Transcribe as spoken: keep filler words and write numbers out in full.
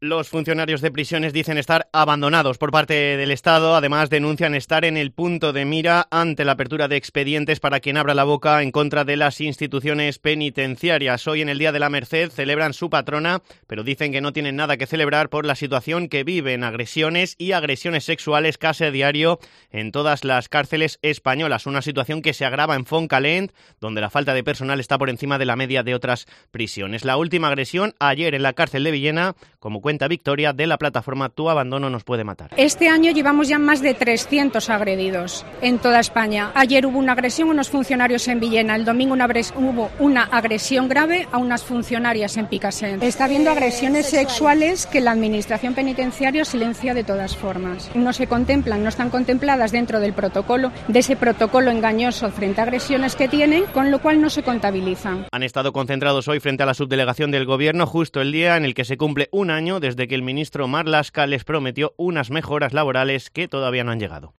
Los funcionarios de prisiones dicen estar abandonados por parte del Estado. Además, denuncian estar en el punto de mira ante la apertura de expedientes para quien abra la boca en contra de las instituciones penitenciarias. Hoy, en el Día de la Merced, celebran su patrona, pero dicen que no tienen nada que celebrar por la situación que viven, agresiones y agresiones sexuales casi a diario en todas las cárceles españolas. Una situación que se agrava en Fontcalent, donde la falta de personal está por encima de la media de otras prisiones. La última agresión ayer en la cárcel de Villena, como cuenta Victoria, de la plataforma Tu Abandono Nos Puede Matar. Este año llevamos ya más de trescientos agredidos en toda España. Ayer hubo una agresión a unos funcionarios en Villena, el domingo una hubo una agresión grave a unas funcionarias en Picassent. Está habiendo agresiones sexuales que la Administración Penitenciaria silencia de todas formas. No se contemplan, no están contempladas dentro del protocolo, de ese protocolo engañoso frente a agresiones que tienen, con lo cual no se contabilizan. Han estado concentrados hoy frente a la subdelegación del Gobierno, justo el día en el que se cumple un año desde que el ministro Marlaska les prometió unas mejoras laborales que todavía no han llegado.